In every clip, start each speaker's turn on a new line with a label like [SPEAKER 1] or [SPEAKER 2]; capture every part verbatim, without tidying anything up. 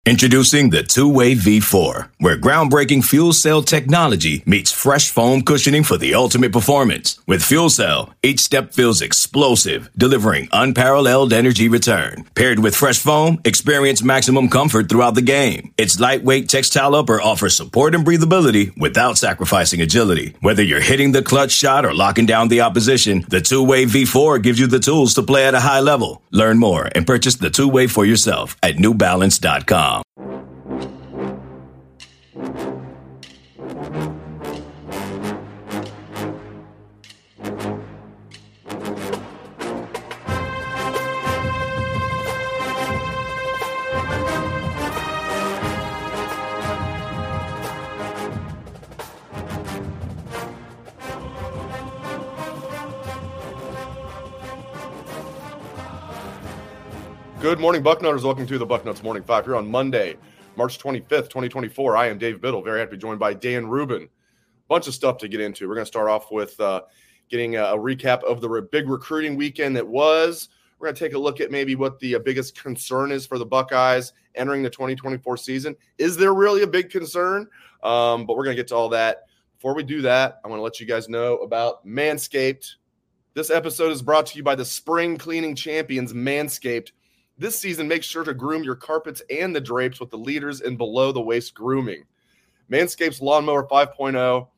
[SPEAKER 1] Introducing the Two-Way V four, where groundbreaking fuel cell technology meets fresh foam cushioning for the ultimate performance. With Fuel Cell, each step feels explosive, delivering unparalleled energy return. Paired with fresh foam, experience maximum comfort throughout the game. Its lightweight textile upper offers support and breathability without sacrificing agility. Whether you're hitting the clutch shot or locking down the opposition, the Two-Way V four gives you the tools to play at a high level. Learn more and purchase the Two-Way for yourself at new balance dot com.
[SPEAKER 2] Good morning, Bucknutters. Welcome to the Bucknuts Morning Five here on Monday, March twenty-fifth, twenty twenty-four. I am Dave Biddle. Very happy to be joined by Dan Rubin. Bunch of stuff to get into. We're going to start off with uh, getting a, a recap of the re- big recruiting weekend that was. We're going to take a look at maybe what the uh, biggest concern is for the Buckeyes entering the twenty twenty-four season. Is there really a big concern? Um, but we're going to get to all that. Before we do that, I want to let you guys know about Manscaped. This episode is brought to you by the spring cleaning champions, Manscaped. This season, make sure to groom your carpets and the drapes with the leaders in below-the-waist grooming. Manscaped's Lawnmower five point oh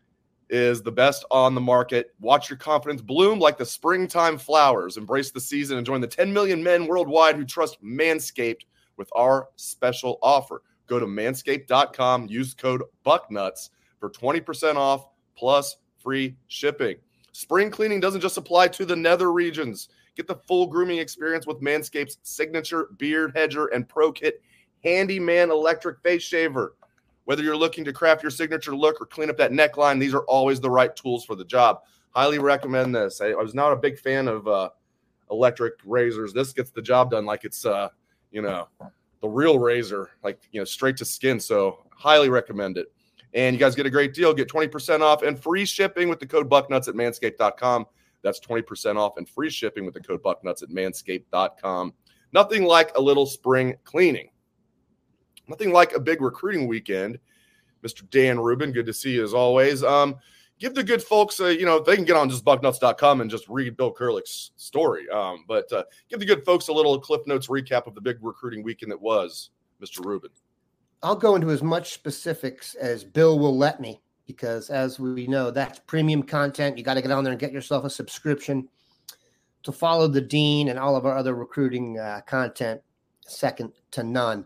[SPEAKER 2] is the best on the market. Watch your confidence bloom like the springtime flowers. Embrace the season and join the ten million men worldwide who trust Manscaped with our special offer. Go to manscaped dot com, use code BUCKNUTS for twenty percent off plus free shipping. Spring cleaning doesn't just apply to the nether regions. Get the full grooming experience with Manscaped's signature beard hedger and pro kit handyman electric face shaver. Whether you're looking to craft your signature look or clean up that neckline, these are always the right tools for the job. Highly recommend this. I, I was not a big fan of uh, electric razors. This gets the job done like it's, uh, you know, the real razor, like, you know, straight to skin. So highly recommend it. And you guys get a great deal. Get twenty percent off and free shipping with the code BUCKNUTS at manscaped dot com. That's twenty percent off and free shipping with the code BUCKNUTS at manscaped dot com. Nothing like a little spring cleaning. Nothing like a big recruiting weekend. Mister Dan Rubin, good to see you as always. Um, give the good folks, uh, you know, they can get on just bucknuts dot com and just read Bill Kurlick's story. Um, but uh, give the good folks a little Cliff Notes recap of the big recruiting weekend that was, Mister Rubin.
[SPEAKER 3] I'll go into as much specifics as Bill will let me, because as we know, that's premium content. You got to get on there and get yourself a subscription to follow the dean and all of our other recruiting uh, content, second to none.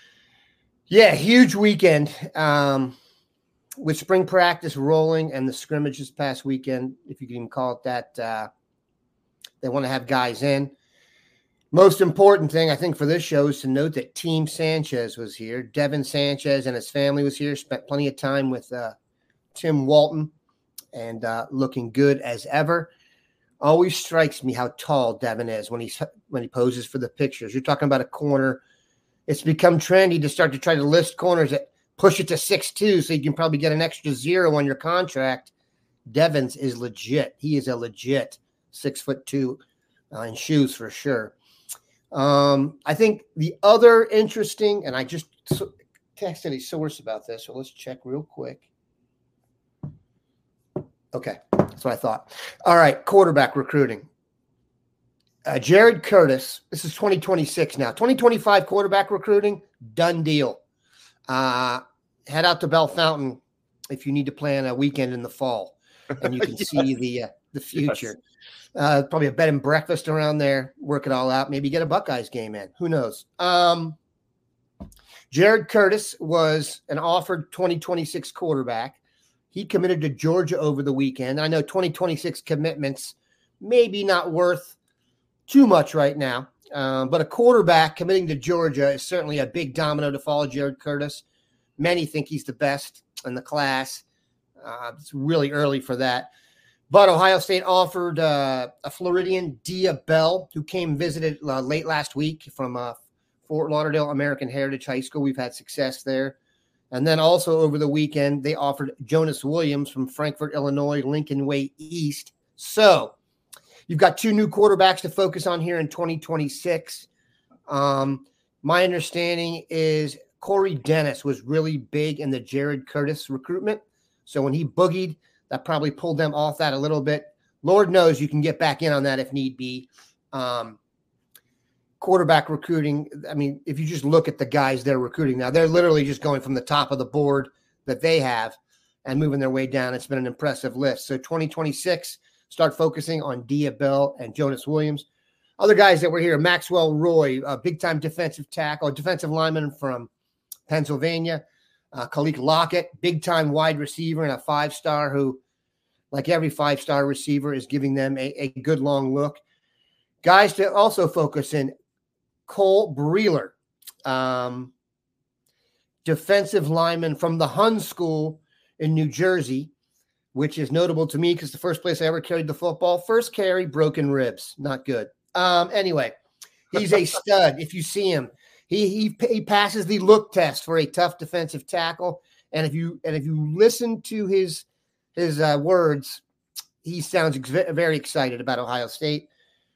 [SPEAKER 3] Yeah, huge weekend um, with spring practice rolling and the scrimmage this past weekend, if you can even call it that. Uh, they want to have guys in. Most important thing, I think, for this show is to note that Team Sanchez was here. Devin Sanchez and his family was here, spent plenty of time with uh, Tim Walton, and uh, looking good as ever. Always strikes me how tall Devin is when he's when he poses for the pictures. You're talking about a corner. It's become trendy to start to try to list corners that push it to six two, so you can probably get an extra zero on your contract. Devin's is legit. He is a legit six foot two uh, in shoes for sure. Um, I think the other interesting, and I just texted a source about this, so let's check real quick. Okay, that's what I thought. All right, quarterback recruiting. Uh, Jared Curtis, this is twenty twenty-six now. twenty twenty-five quarterback recruiting, done deal. Uh, head out to Bell Fountain if you need to plan a weekend in the fall, and you can yes. see the uh, the future. Yes. Uh, probably a bed and breakfast around there. Work it all out. Maybe get a Buckeyes game in. Who knows? Um, Jared Curtis was an offered twenty twenty-six quarterback. He committed to Georgia over the weekend. I know twenty twenty-six commitments maybe not worth too much right now, um, but a quarterback committing to Georgia is certainly a big domino to follow Jared Curtis. Many think he's the best in the class. Uh, it's really early for that. But Ohio State offered uh, a Floridian, Dia Bell, who came visited uh, late last week from uh, Fort Lauderdale American Heritage High School. We've had success there. And then also over the weekend, they offered Jonas Williams from Frankfort, Illinois, Lincoln Way East. So you've got two new quarterbacks to focus on here in twenty twenty-six. Um, my understanding is Corey Dennis was really big in the Jared Curtis recruitment. So when he boogied, that probably pulled them off that a little bit. Lord knows you can get back in on that if need be. Um, quarterback recruiting, I mean, if you just look at the guys they're recruiting now, they're literally just going from the top of the board that they have and moving their way down. It's been an impressive list. So twenty twenty-six, start focusing on Dia Bell and Jonas Williams. Other guys that were here, Maxwell Roy, a big-time defensive tackle, defensive lineman from Pennsylvania. Uh, Khalik Lockett, big-time wide receiver and a five-star who, like every five-star receiver, is giving them a, a good long look. Guys to also focus in, Cole Breeler, um, defensive lineman from the Hun School in New Jersey, which is notable to me because the first place I ever carried the football, first carry, broken ribs. Not good. Um, anyway, he's a stud. If you see him, he, he he passes the look test for a tough defensive tackle. And if you and if you listen to his his uh, words, he sounds ex- very excited about Ohio State.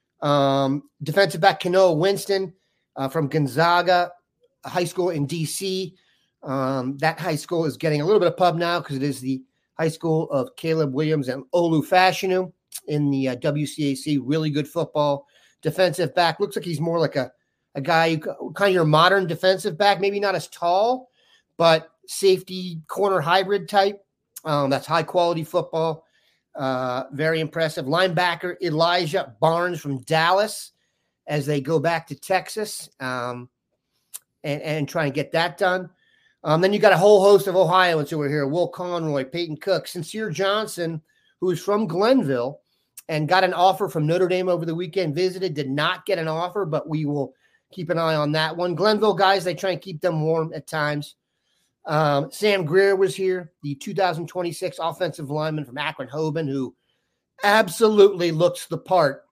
[SPEAKER 3] Um, defensive back Kanoa Winston uh, from Gonzaga High School in D C. Um, that high school is getting a little bit of pub now because it is the high school of Caleb Williams and Olu Fashanu in the uh, W C A C. Really good football. Defensive back. Looks like he's more like a, a guy, who, kind of your modern defensive back, maybe not as tall, but safety corner hybrid type. Um, that's high quality football. Uh, very impressive. Linebacker Elijah Barnes from Dallas as they go back to Texas um, and, and try and get that done. Um, then you got a whole host of Ohioans who are here. Will Conroy, Peyton Cook, Sincere Johnson, who is from Glenville and got an offer from Notre Dame over the weekend, visited, did not get an offer, but we will keep an eye on that one. Glenville guys, they try and keep them warm at times. Um, Sam Greer was here, the two thousand twenty-six offensive lineman from Akron-Hoban, who absolutely looks the part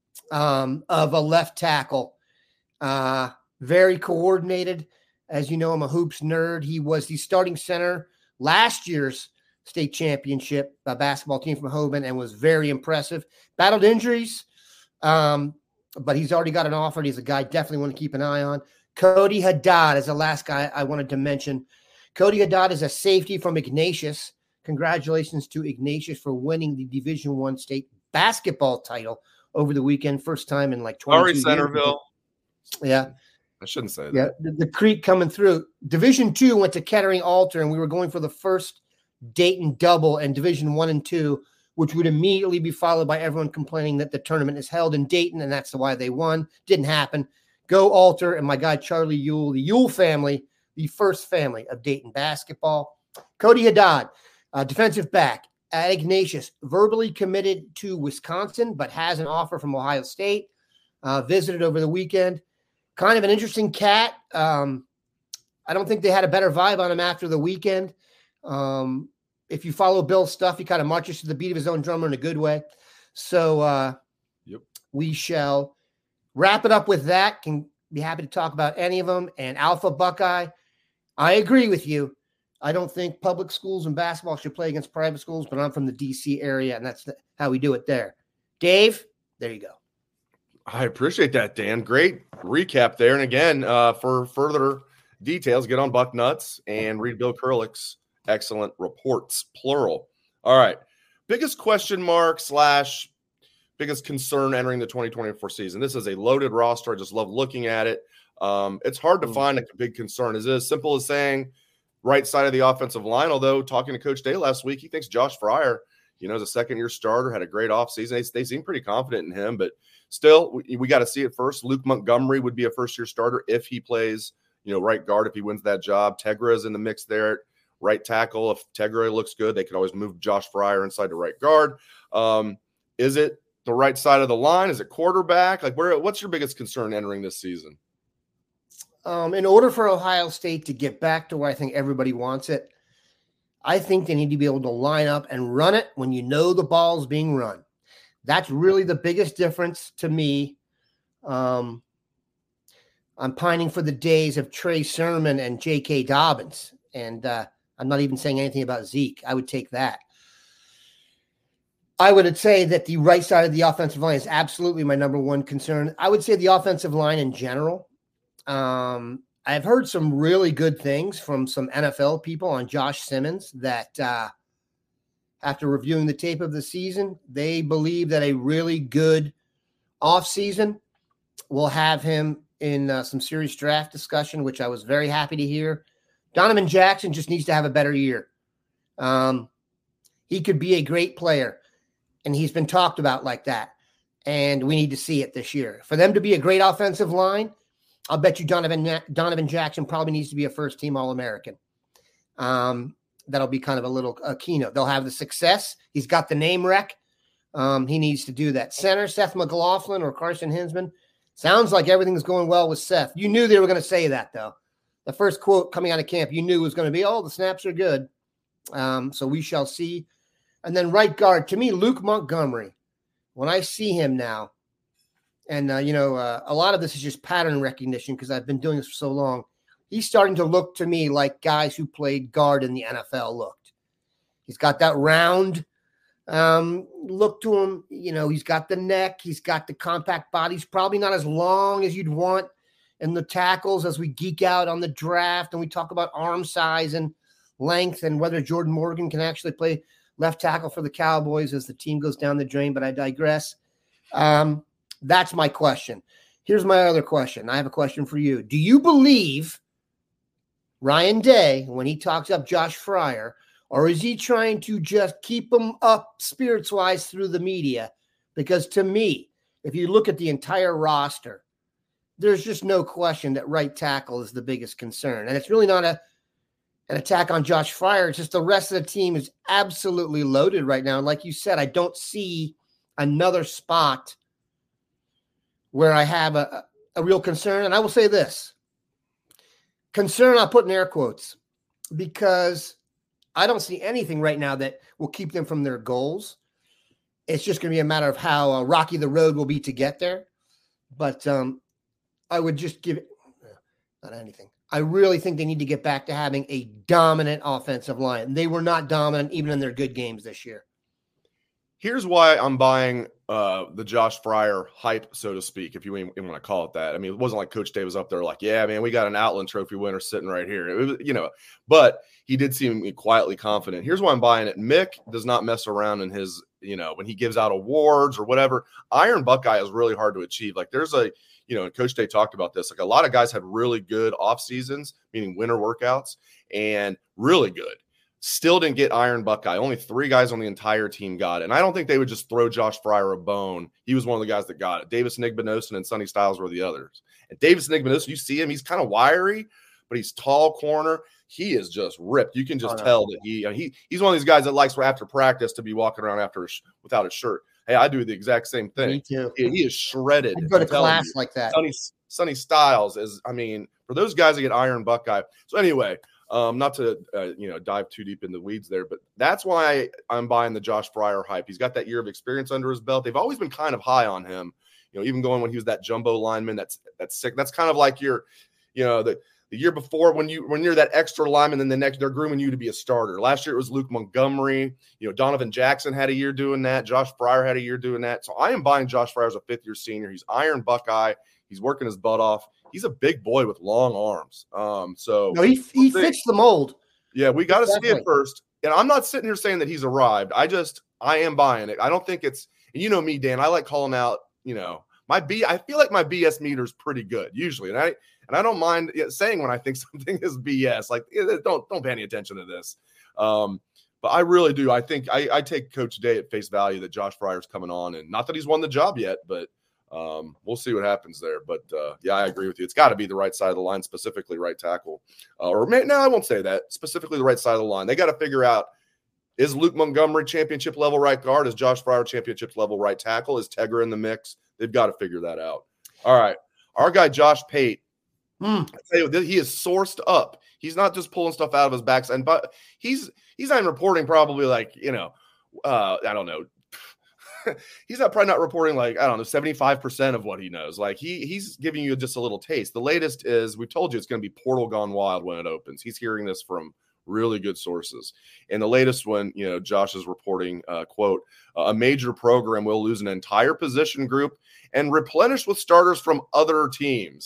[SPEAKER 3] um, of a left tackle. Uh, very coordinated. As you know, I'm a hoops nerd. He was the starting center last year's state championship uh, basketball team from Hoban and was very impressive. Battled injuries, um, but he's already got an offer. He's a guy definitely want to keep an eye on. Cody Haddad is the last guy I wanted to mention. Cody Haddad is a safety from Ignatius. Congratulations to Ignatius for winning the Division One state basketball title over the weekend. First time in like twenty-two years.
[SPEAKER 2] Sorry, Centerville.
[SPEAKER 3] Yeah.
[SPEAKER 2] I shouldn't say that.
[SPEAKER 3] Yeah, the, the creek coming through. Division Two went to Kettering Alter, and we were going for the first Dayton double and Division One and Two, which would immediately be followed by everyone complaining that the tournament is held in Dayton, and that's why they won. Didn't happen. Go Alter and my guy Charlie Yule, the Yule family, the first family of Dayton basketball. Cody Haddad, uh, defensive back at Ignatius, verbally committed to Wisconsin, but has an offer from Ohio State. Uh, visited over the weekend. Kind of an interesting cat. Um, I don't think they had a better vibe on him after the weekend. Um, if you follow Bill's stuff, he kind of marches to the beat of his own drummer in a good way. So uh,
[SPEAKER 2] yep.
[SPEAKER 3] we shall wrap it up with that. Can be happy to talk about any of them. And Alpha Buckeye, I agree with you. I don't think public schools and basketball should play against private schools, but I'm from the D C area, and that's the, how we do it there. Dave, there you go.
[SPEAKER 2] I appreciate that, Dan. Great recap there. And again, uh, for further details, get on Bucknuts and read Bill Kurlick's excellent reports, plural. All right. Biggest question mark slash biggest concern entering the twenty twenty-four season. This is a loaded roster. I just love looking at it. Um, it's hard to find a big concern. Is it as simple as saying right side of the offensive line? Although talking to Coach Day last week, he thinks Josh Fryer, you know, is a second-year starter, had a great offseason. They, they seem pretty confident in him, but still, we, we got to see it first. Luke Montgomery would be a first-year starter if he plays, you know, right guard if he wins that job. Tegra is in the mix there. Right tackle, if Tegra looks good, they could always move Josh Fryer inside to right guard. Um, is it the right side of the line? Is it quarterback? Like, where? What's your biggest concern entering this season?
[SPEAKER 3] Um, in order for Ohio State to get back to where I think everybody wants it, I think they need to be able to line up and run it when you know the ball's being run. That's really the biggest difference to me. Um, I'm pining for the days of Trey Sermon and J K. Dobbins, and uh, I'm not even saying anything about Zeke. I would take that. I would say that the right side of the offensive line is absolutely my number one concern. I would say the offensive line in general. Um, I've heard some really good things from some N F L people on Josh Simmons that uh, after reviewing the tape of the season, they believe that a really good offseason will have him in uh, some serious draft discussion, which I was very happy to hear. Donovan Jackson just needs to have a better year. Um, he could be a great player, and he's been talked about like that, and we need to see it this year. For them to be a great offensive line, I'll bet you Donovan Donovan Jackson probably needs to be a first-team All-American. Um, that'll be kind of a little a keynote. They'll have the success. He's got the name rec. Um, he needs to do that. Center, Seth McLaughlin or Carson Hinsman. Sounds like everything's going well with Seth. You knew they were going to say that, though. The first quote coming out of camp, you knew was going to be, oh, the snaps are good. Um, so we shall see. And then right guard, to me, Luke Montgomery. When I see him now, and, uh, you know, uh, a lot of this is just pattern recognition because I've been doing this for so long. He's starting to look to me like guys who played guard in the N F L looked. He's got that round um, look to him. You know, he's got the neck. He's got the compact body. He's probably not as long as you'd want in the tackles as we geek out on the draft and we talk about arm size and length and whether Jordan Morgan can actually play left tackle for the Cowboys as the team goes down the drain, but I digress. Um, that's my question. Here's my other question. I have a question for you. Do you believe Ryan Day, when he talks up Josh Fryer, or is he trying to just keep him up spirits-wise through the media? Because to me, if you look at the entire roster, there's just no question that right tackle is the biggest concern. And it's really not a an attack on Josh Fryer. It's just the rest of the team is absolutely loaded right now. And like you said, I don't see another spot where I have a, a real concern. And I will say this. Concern, I'll put in air quotes, because I don't see anything right now that will keep them from their goals. It's just going to be a matter of how uh, rocky the road will be to get there. But um, I would just give it not anything. I really think they need to get back to having a dominant offensive line. They were not dominant even in their good games this year.
[SPEAKER 2] Here's why I'm buying uh, the Josh Fryer hype, so to speak, if you even, even want to call it that. I mean, it wasn't like Coach Day was up there like, yeah, man, we got an Outland Trophy winner sitting right here. It was, you know, but he did seem quietly confident. Here's why I'm buying it. Mick does not mess around in his, you know, when he gives out awards or whatever. Iron Buckeye is really hard to achieve. Like there's a, you know, and Coach Day talked about this. Like a lot of guys had really good off seasons, meaning winter workouts, and really good. Still didn't get Iron Buckeye. Only three guys on the entire team got it. And I don't think they would just throw Josh Fryer a bone. He was one of the guys that got it. Davis Nigbanosin and Sonny Styles were the others. And Davis Nigbanosin, you see him, he's kind of wiry, but he's tall corner. He is just ripped. You can just oh, no. tell that he, he he's one of these guys that likes for after practice to be walking around after a sh- without a shirt. Hey, I do the exact same thing.
[SPEAKER 3] Me too.
[SPEAKER 2] He, he is shredded.
[SPEAKER 3] I'd go to class you. like that.
[SPEAKER 2] Sonny, Sonny Styles is, I mean, for those guys that get Iron Buckeye. So anyway, um, not to uh, you know dive too deep in the weeds there, but that's why I'm buying the Josh Fryer hype. He's got that year of experience under his belt. They've always been kind of high on him. You know, even going when he was that jumbo lineman. That's that's sick. That's kind of like your, you know, the. The year before, when you when you're that extra lineman, then the next they're grooming you to be a starter. Last year it was Luke Montgomery. You know, Donovan Jackson had a year doing that. Josh Fryer had a year doing that. So I am buying Josh Fryer as a fifth year senior. He's Iron Buckeye. He's working his butt off. He's a big boy with long arms. Um, so
[SPEAKER 3] no, he he fits the mold.
[SPEAKER 2] Yeah, we got to see it first. And I'm not sitting here saying that he's arrived. I just I am buying it. I don't think it's. And you know me, Dan. I like calling out. You know, my B. I feel like my B S meter is pretty good usually, and I. And I don't mind saying when I think something is B S, like don't don't pay any attention to this. Um, but I really do. I think I, I take Coach Day at face value that Josh Fryer's coming on, and not that he's won the job yet, but um, we'll see what happens there. But uh, yeah, I agree with you. It's got to be the right side of the line, specifically right tackle, uh, or may, no, I won't say that. Specifically the right side of the line. They got to figure out: is Luke Montgomery championship level right guard? Is Josh Fryer championship level right tackle? Is Tegra in the mix? They've got to figure that out. All right, our guy Josh Pate.
[SPEAKER 3] Mm.
[SPEAKER 2] I tell you, he is sourced up. He's not just pulling stuff out of his backside, but he's he's not even reporting probably like, you know, uh, I don't know. He's not probably not reporting like, I don't know, seventy-five percent of what he knows. Like he he's giving you just a little taste. The latest is we told you it's going to be Portal Gone Wild when it opens. He's hearing this from really good sources. And the latest one, you know, Josh is reporting, uh, quote, a major program will lose an entire position group and replenish with starters from other teams.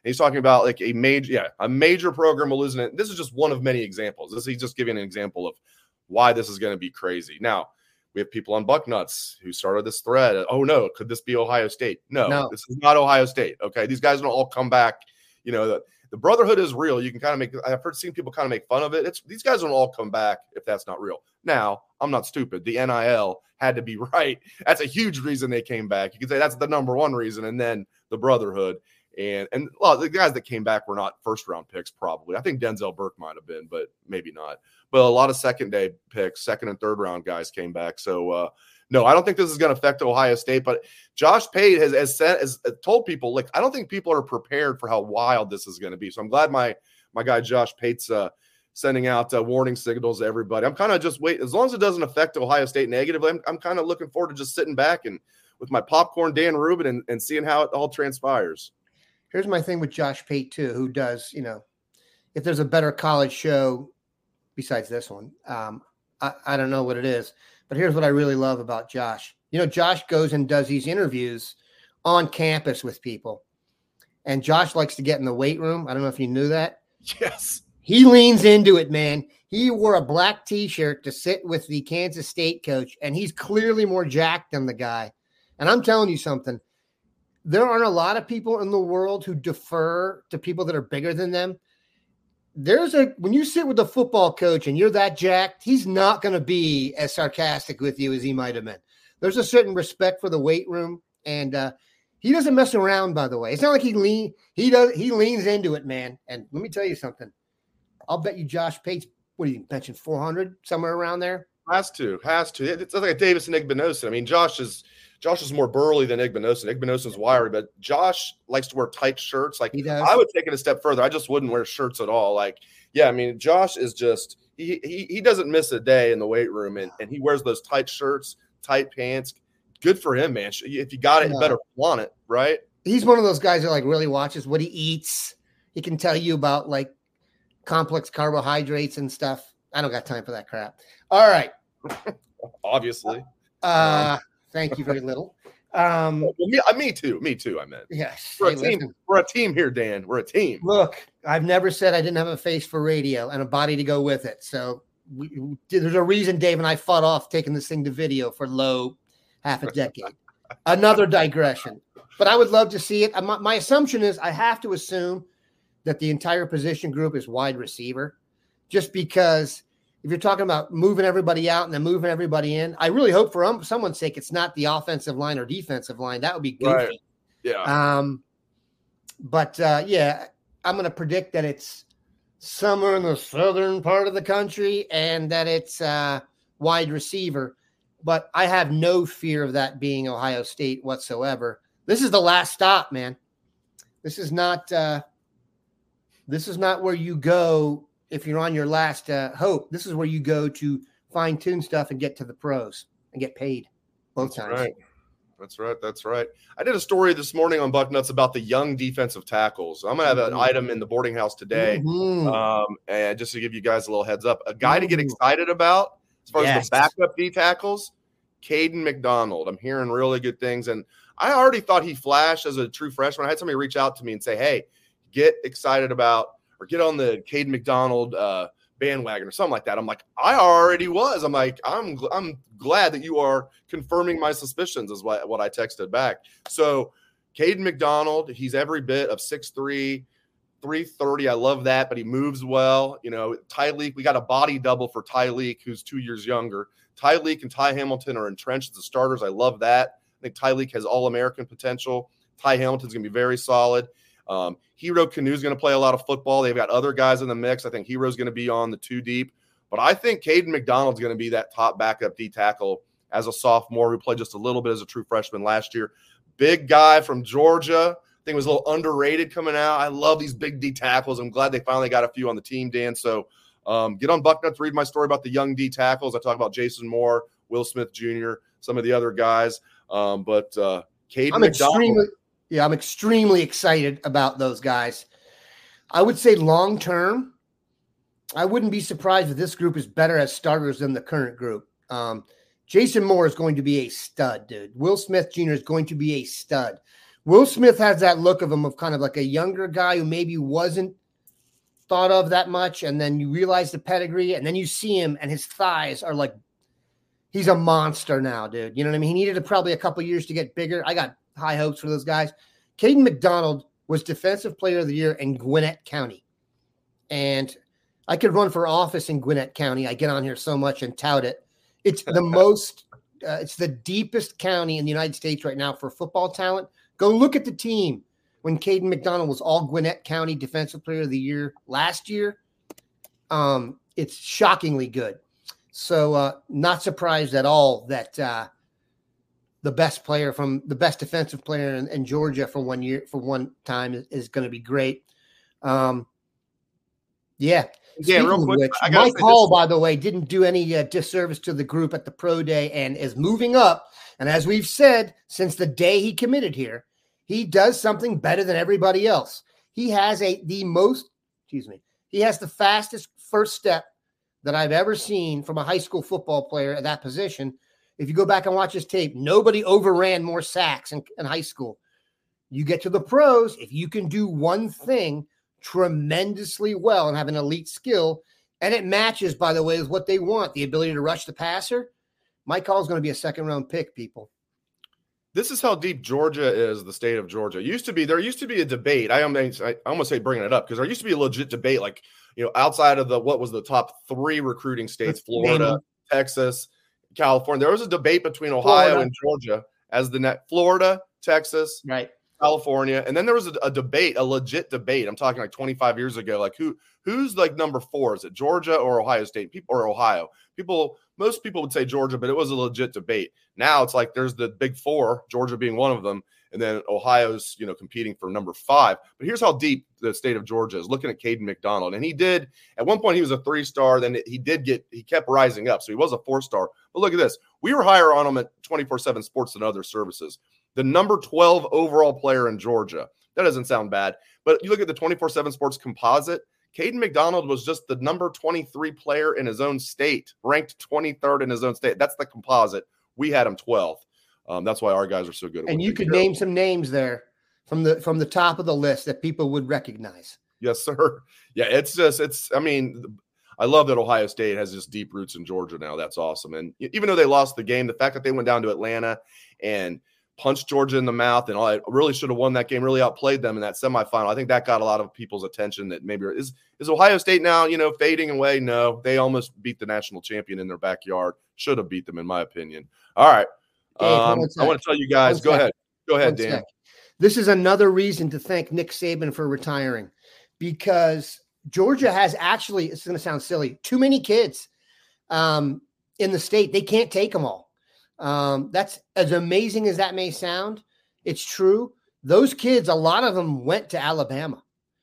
[SPEAKER 2] he's talking about like a major, yeah, a major program will lose it. This is just one of many examples. This he's just giving an example of why this is going to be crazy. Now, we have people on Bucknuts who started this thread. Oh no, could this be Ohio State? No, no, this is not Ohio State. Okay, these guys don't all come back. You know, the, the brotherhood is real. You can kind of make. I've heard seen people kind of make fun of it. It's these guys don't all come back if that's not real. Now, I'm not stupid. The N I L had to be right. That's a huge reason they came back. You could say that's the number one reason, and then the brotherhood. And and well, the guys that came back were not first round picks, probably. I think Denzel Burke might have been, but maybe not. But a lot of second day picks, second and third round guys came back. So uh, no, I don't think this is going to affect Ohio State. But Josh Pate has, has said, has told people, like, I don't think people are prepared for how wild this is going to be. So I'm glad my my guy Josh Pate's uh, sending out uh, warning signals to everybody. I'm kind of just wait as long as it doesn't affect Ohio State negatively. I'm, I'm kind of looking forward to just sitting back and with my popcorn, Dan Rubin, and, and seeing how it all transpires.
[SPEAKER 3] Here's my thing with Josh Pate, too, who does, you know, if there's a better college show besides this one, um, I, I don't know what it is. But here's what I really love about Josh. You know, Josh goes and does these interviews on campus with people. And Josh likes to get in the weight room. I don't know if you knew that.
[SPEAKER 2] Yes.
[SPEAKER 3] He leans into it, man. He wore a black T-shirt to sit with the Kansas State coach, and he's clearly more jacked than the guy. And I'm telling you something. There aren't a lot of people in the world who defer to people that are bigger than them. There's a when you sit with a football coach and you're that jacked, he's not going to be as sarcastic with you as he might have been. There's a certain respect for the weight room, and uh, he doesn't mess around. By the way, it's not like he lean he does he leans into it, man. And let me tell you something. I'll bet you Josh Pate's what do you mention four hundred somewhere around there.
[SPEAKER 2] Has to, has to. It's like a Davis and Igbinosun. I mean, Josh is. Josh is more burly than Igbinosun. Igbinosun's wiry, but Josh likes to wear tight shirts. Like I would take it a step further. I just wouldn't wear shirts at all. Like, yeah, I mean, Josh is just he he, he doesn't miss a day in the weight room, and, and he wears those tight shirts, tight pants. Good for him, man. If you got it, you better flaunt it, right?
[SPEAKER 3] He's one of those guys that like really watches what he eats. He can tell you about like complex carbohydrates and stuff. I don't got time for that crap. All right.
[SPEAKER 2] Obviously.
[SPEAKER 3] Uh Thank you very little. Um,
[SPEAKER 2] well, me, uh, me too. Me too. I meant.
[SPEAKER 3] Yes.
[SPEAKER 2] We're
[SPEAKER 3] hey,
[SPEAKER 2] a team.
[SPEAKER 3] Listen.
[SPEAKER 2] We're a team here, Dan. We're a team.
[SPEAKER 3] Look, I've never said I didn't have a face for radio and a body to go with it. So we, we, there's a reason Dave and I fought off taking this thing to video for low half a decade. Another digression. But I would love to see it. My, my assumption is I have to assume that the entire position group is wide receiver, just because if you're talking about moving everybody out and then moving everybody in, I really hope for um, someone's sake it's not the offensive line or defensive line. That would be goofy.
[SPEAKER 2] Right. Yeah.
[SPEAKER 3] Um, but, uh, yeah, I'm going to predict that it's somewhere in the southern part of the country and that it's uh, wide receiver. But I have no fear of that being Ohio State whatsoever. This is the last stop, man. This is not uh, this is not where you go if you're on your last uh, hope. This is where you go to fine tune stuff and get to the pros and get paid both
[SPEAKER 2] That's
[SPEAKER 3] times.
[SPEAKER 2] Right. That's right. That's right. I did a story this morning on Bucknuts about the young defensive tackles. I'm going to have an mm-hmm. item in the boarding house today. Mm-hmm. Um, and just to give you guys a little heads up, a guy mm-hmm. to get excited about as far yes. as the backup D tackles, Caden McDonald. I'm hearing really good things. And I already thought he flashed as a true freshman. I had somebody reach out to me and say, hey, get excited about or get on the Caden McDonald uh, bandwagon or something like that. I'm like, I already was. I'm like, I'm I'm glad that you are confirming my suspicions is what, what I texted back. So Caden McDonald, he's every bit of six three, three thirty. I love that, but he moves well. You know, Tyleek, we got a body double for Tyleek, who's two years younger. Tyleek and Ty Hamilton are entrenched as the starters. I love that. I think Tyleek has All-American potential. Ty Hamilton's going to be very solid. Um, Hero Canu's going to play a lot of football. They've got other guys in the mix. I think Hero's going to be on the two deep. But I think Caden McDonald's going to be that top backup D tackle as a sophomore who played just a little bit as a true freshman last year. Big guy from Georgia. I think was a little underrated coming out. I love these big D tackles. I'm glad they finally got a few on the team, Dan. So um, get on Bucknuts, read my story about the young D tackles. I talk about Jason Moore, Will Smith Junior, some of the other guys. Um, but uh, Caden
[SPEAKER 3] I'm
[SPEAKER 2] McDonald.
[SPEAKER 3] Extremely, yeah, I'm extremely excited about those guys. I would say long term, I wouldn't be surprised if this group is better as starters than the current group. Um, Jason Moore is going to be a stud, dude. Will Smith Junior is going to be a stud. Will Smith has that look of him of kind of like a younger guy who maybe wasn't thought of that much, and then you realize the pedigree, and then you see him, and his thighs are like, he's a monster now, dude. You know what I mean? He needed a, probably a couple years to get bigger. I got high hopes for those guys. Caden McDonald was Defensive Player of the Year in Gwinnett County, and I could run for office in Gwinnett County. I get on here so much and tout it. It's the most, uh, it's the deepest county in the United States right now for football talent. Go look at the team when Caden McDonald was all Gwinnett County Defensive Player of the Year last year. Um, it's shockingly good. So uh, not surprised at all that uh, the best player from the best defensive player in, in Georgia for one year, for one time is, is going to be great. Um, yeah.
[SPEAKER 2] Yeah,
[SPEAKER 3] Speaking
[SPEAKER 2] real quick,
[SPEAKER 3] which,
[SPEAKER 2] I gotta
[SPEAKER 3] Mike
[SPEAKER 2] say
[SPEAKER 3] Hall,
[SPEAKER 2] this-
[SPEAKER 3] by the way, didn't do any uh, disservice to the group at the pro day and is moving up. And as we've said, since the day he committed here, he does something better than everybody else. He has a the most, excuse me, he has the fastest first step that I've ever seen from a high school football player at that position. If you go back and watch his tape, nobody overran more sacks in, in high school. You get to the pros, if you can do one thing tremendously well and have an elite skill, and it matches, by the way, with what they want, the ability to rush the passer, Mike Hall is going to be a second-round pick, people.
[SPEAKER 2] This is how deep Georgia is, the state of Georgia. It used to be, there used to be a debate. I almost, I almost say bringing it up because there used to be a legit debate, like, you know, outside of the, what was the top three recruiting states, Florida, Texas, California. There was a debate between Ohio
[SPEAKER 3] Florida.
[SPEAKER 2] and Georgia as the net, Florida, Texas,
[SPEAKER 3] Right.
[SPEAKER 2] California. And then there was a, a debate, a legit debate. I'm talking like twenty-five years ago. Like who, who's like number four? Is it Georgia or Ohio State? People or Ohio? People, most people would say Georgia, but it was a legit debate. Now it's like there's the big four, Georgia being one of them, and then Ohio's, you know, competing for number five. But here's how deep the state of Georgia is. Looking at Caden McDonald, and he did at one point he was a three-star. Then he did get he kept rising up, so he was a four-star. But look at this: we were higher on him at twenty-four seven Sports than other services. The number twelve overall player in Georgia. That doesn't sound bad, but you look at the twenty-four seven Sports composite. Caden McDonald was just the number twenty-three player in his own state, ranked twenty-third in his own state. That's the composite. We had him twelfth. Um, that's why our guys are so good. At
[SPEAKER 3] And you could
[SPEAKER 2] do.
[SPEAKER 3] name some names there from the from the top of the list that people would recognize.
[SPEAKER 2] Yes, sir. Yeah, it's just it's. I mean, I love that Ohio State has just deep roots in Georgia now. That's awesome. And even though they lost the game, the fact that they went down to Atlanta and punched Georgia in the mouth, and I really should have won that game, really outplayed them in that semifinal. I think that got a lot of people's attention. That maybe is is Ohio State now, you know, fading away? No, they almost beat the national champion in their backyard. Should have beat them, in my opinion. All right,
[SPEAKER 3] Dave,
[SPEAKER 2] um,
[SPEAKER 3] one
[SPEAKER 2] I want to tell you guys.
[SPEAKER 3] One
[SPEAKER 2] Go
[SPEAKER 3] sec.
[SPEAKER 2] ahead, go ahead,
[SPEAKER 3] One
[SPEAKER 2] Dan.
[SPEAKER 3] sec. This is another reason to thank Nick Saban for retiring, because Georgia has actually, it's going to sound silly, too many kids um, in the state. They can't take them all. Um, that's as amazing as that may sound. It's true. Those kids, a lot of them went to Alabama.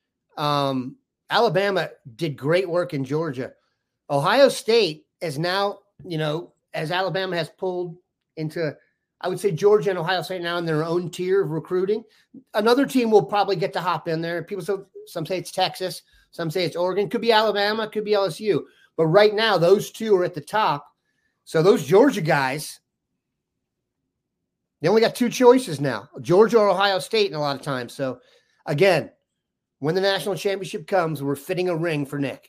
[SPEAKER 3] Um, Alabama did great work in Georgia. Ohio State is now, you know, as Alabama has pulled into, I would say Georgia and Ohio State now in their own tier of recruiting. Another team will probably get to hop in there. People, so some say it's Texas, some say it's Oregon, could be Alabama, could be L S U. But right now, those two are at the top. So those Georgia guys, they only got two choices now, Georgia or Ohio State in a lot of times. So again, when the national championship comes, we're fitting a ring for Nick.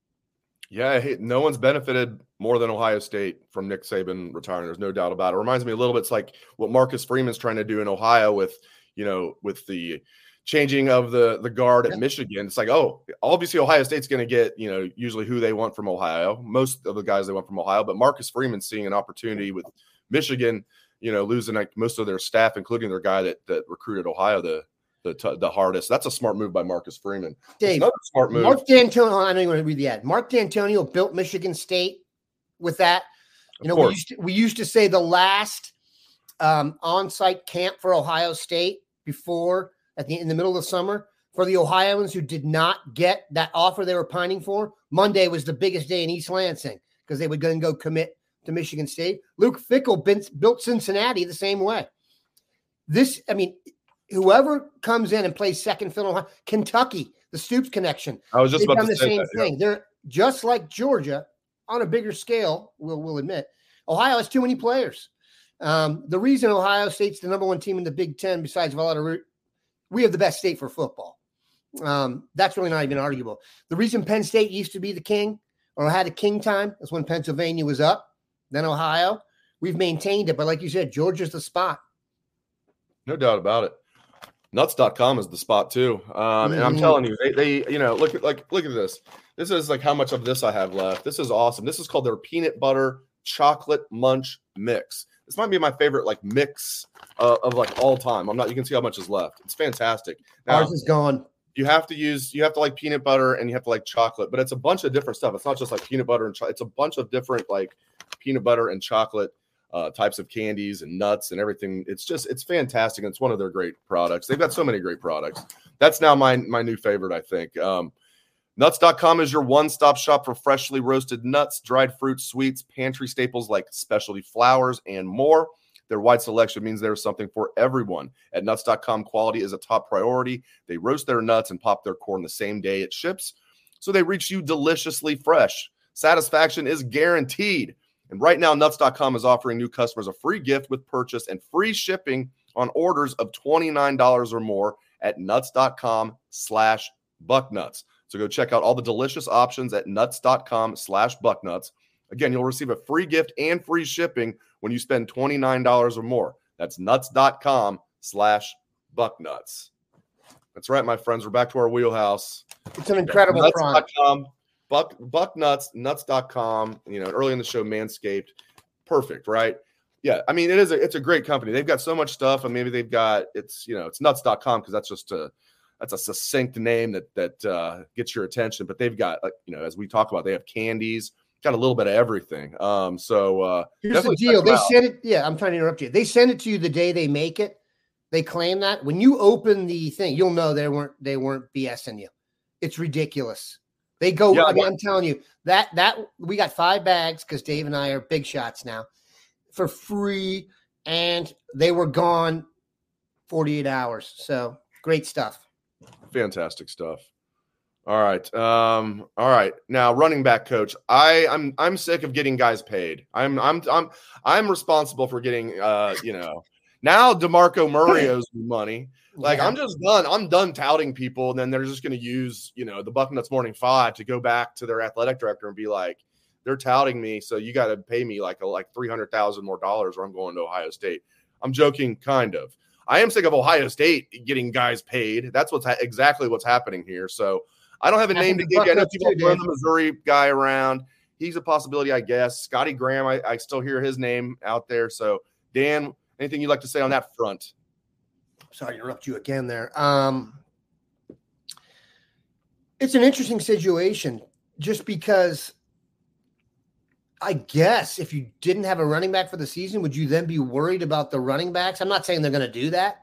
[SPEAKER 2] Yeah, hey, no one's benefited more than Ohio State from Nick Saban retiring. There's no doubt about it. It reminds me a little bit. It's like what Marcus Freeman's trying to do in Ohio with, you know, with the changing of the the guard at
[SPEAKER 3] Yeah.
[SPEAKER 2] Michigan. It's like, oh, obviously Ohio State's going to get, you know, usually who they want from Ohio. Most of the guys they want from Ohio, but Marcus Freeman's seeing an opportunity with Michigan, you know, losing like most of their staff, including their guy that that recruited Ohio the the t- the hardest. That's a smart move by Marcus Freeman.
[SPEAKER 3] Dave,
[SPEAKER 2] Another smart move.
[SPEAKER 3] Mark D'Antonio, I know you want to read the ad. Mark D'Antonio built Michigan State with that. You know,
[SPEAKER 2] Of
[SPEAKER 3] we
[SPEAKER 2] course.
[SPEAKER 3] used, to, we used to say the last um, on-site camp for Ohio State before at the in the middle of the summer for the Ohioans who did not get that offer they were pining for. Monday was the biggest day in East Lansing because they would then go commit to Michigan State. Luke Fickell built, built Cincinnati the same way. This, I mean, whoever comes in and plays second fiddle, Kentucky, the Stoops connection.
[SPEAKER 2] I was just
[SPEAKER 3] They've
[SPEAKER 2] about
[SPEAKER 3] done
[SPEAKER 2] to
[SPEAKER 3] the
[SPEAKER 2] say
[SPEAKER 3] same
[SPEAKER 2] that, yeah.
[SPEAKER 3] thing. They're just like Georgia on a bigger scale. We'll, we'll admit Ohio has too many players, Um, the reason Ohio State's the number one team in the Big Ten, besides a lot of re- we have the best state for football. Um, that's really not even arguable. The reason Penn State used to be the king or had a king time is when Pennsylvania was up, then Ohio. We've maintained it, but like you said, Georgia's the spot.
[SPEAKER 2] No doubt about it. Nuts dot com is the spot too. Um, mm-hmm. And I'm telling you, they, they, you know, look at like look at this. This is like how much of this I have left. This is awesome. This is called their peanut butter chocolate munch mix. This might be my favorite like mix uh, of like all time. I'm not. You can see how much is left. It's fantastic. Now,
[SPEAKER 3] ours is gone.
[SPEAKER 2] You have to use. You have to like peanut butter and you have to like chocolate, but it's a bunch of different stuff. It's not just like peanut butter and chocolate. It's a bunch of different like peanut butter and chocolate uh, types of candies and nuts and everything. It's just it's fantastic. And it's one of their great products. They've got so many great products. That's now my my new favorite. I think. Um, Nuts dot com is your one-stop shop for freshly roasted nuts, dried fruits, sweets, pantry staples like specialty flours, and more. Their wide selection means there's something for everyone. At Nuts dot com, quality is a top priority. They roast their nuts and pop their corn the same day it ships, so they reach you deliciously fresh. Satisfaction is guaranteed. And right now, Nuts dot com is offering new customers a free gift with purchase and free shipping on orders of twenty-nine dollars or more at Nuts dot com slash bucknuts. So go check out all the delicious options at Nuts dot com slash bucknuts. Again, you'll receive a free gift and free shipping when you spend twenty-nine dollars or more. That's Nuts dot com slash bucknuts. That's right, my friends. We're back to our wheelhouse.
[SPEAKER 3] It's an incredible
[SPEAKER 2] Nuts
[SPEAKER 3] product.
[SPEAKER 2] dot com, buck, bucknuts, Nuts dot com. You know, early in the show, Manscaped. Perfect, right? Yeah, I mean, it is a, it's a great company. They've got so much stuff, and maybe they've got, it's, you know, it's Nuts dot com because that's just a, That's a succinct name that that uh, gets your attention. But they've got, like, you know, as we talk about, they have candies, got a little bit of everything. Um, so uh,
[SPEAKER 3] here's the deal: they send it. Yeah, I'm trying to interrupt you. They send it to you the day they make it. They claim that when you open the thing, you'll know they weren't they weren't BSing you. It's ridiculous. They go. Yeah, I mean, I'm telling you that that we got five bags because Dave and I are big shots now for free, and they were gone forty-eight hours. So great stuff.
[SPEAKER 2] Fantastic stuff. All right. Um, all right. Now, running back coach, I, I'm I'm sick of getting guys paid. I'm I'm I'm I'm responsible for getting uh, you know, now DeMarco Murray owes me money. Like, yeah. I'm just done. I'm done touting people, and then they're just gonna use, you know, the Bucknuts Morning Five to go back to their athletic director and be like, they're touting me, so you gotta pay me like a like three hundred thousand more dollars or I'm going to Ohio State. I'm joking, kind of. I am sick of Ohio State getting guys paid. That's what's ha- exactly what's happening here. So I don't have a I name to give you. I know people throw the Missouri guy around. He's a possibility, I guess. Scotty Graham, I, I still hear his name out there. So, Dan, anything you'd like to say on that front?
[SPEAKER 3] Sorry to interrupt you again there. Um, it's an interesting situation just because I guess if you didn't have a running back for the season, would you then be worried about the running backs? I'm not saying they're going to do that.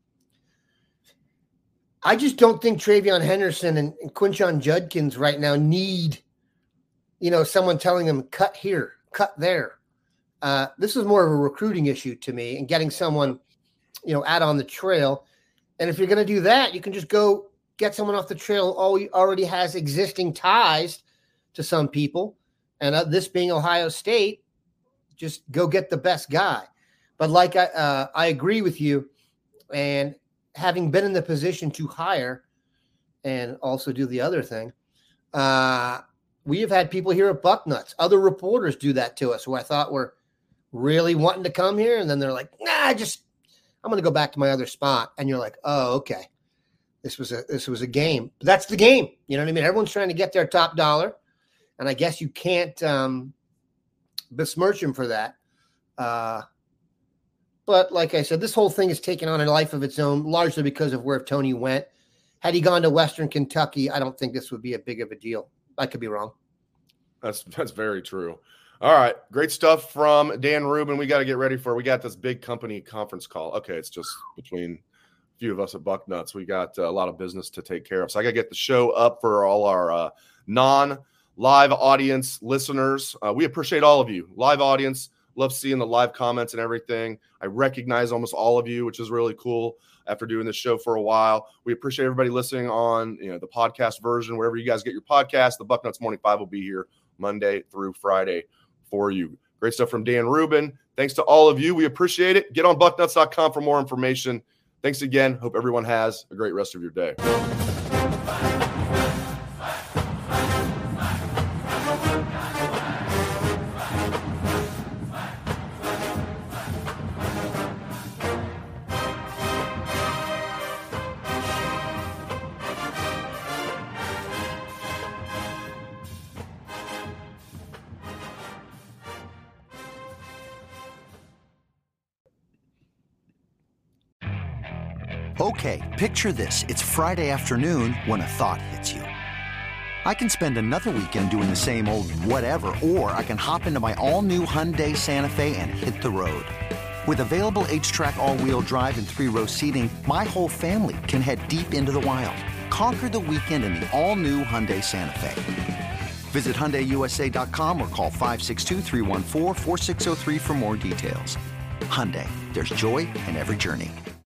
[SPEAKER 3] I just don't think Travion Henderson and, and Quinshon Judkins right now need, you know, someone telling them cut here, cut there. Uh, this is more of a recruiting issue to me and getting someone, you know, out on the trail. And if you're going to do that, you can just go get someone off the trail who already has existing ties to some people. And uh, this being Ohio State, just go get the best guy. But like I, uh, I agree with you. And having been in the position to hire and also do the other thing, uh, we have had people here at Bucknuts, other reporters do that to us who I thought were really wanting to come here. And then they're like, nah, just I'm going to go back to my other spot. And you're like, oh, okay. This was a this was a game. But that's the game. You know what I mean? Everyone's trying to get their top dollar. And I guess you can't um, besmirch him for that. Uh, but like I said, this whole thing is taking on a life of its own, largely because of where Tony went. Had he gone to Western Kentucky, I don't think this would be a big of a deal. I could be wrong.
[SPEAKER 2] That's that's very true. All right. Great stuff from Dan Rubin. We got to get ready for, we got this big company conference call. Okay. It's just between a few of us at Bucknuts. We got uh, a lot of business to take care of. So I got to get the show up for all our uh, non live audience listeners. Uh, we appreciate all of you. Live audience, love seeing the live comments and everything. I recognize almost all of you, which is really cool after doing this show for a while. We appreciate everybody listening on, you know, the podcast version, wherever you guys get your podcast. The Bucknuts Morning Five will be here Monday through Friday for you. Great stuff from Dan Rubin. Thanks to all of you. We appreciate it. Get on bucknuts dot com for more information. Thanks again. Hope everyone has a great rest of your day.
[SPEAKER 4] Okay, picture this. It's Friday afternoon when a thought hits you. I can spend another weekend doing the same old whatever, or I can hop into my all-new Hyundai Santa Fe and hit the road. With available H-Track all-wheel drive and three-row seating, my whole family can head deep into the wild. Conquer the weekend in the all-new Hyundai Santa Fe. Visit Hyundai U S A dot com or call five six two, three one four, four six zero three for more details. Hyundai, there's joy in every journey.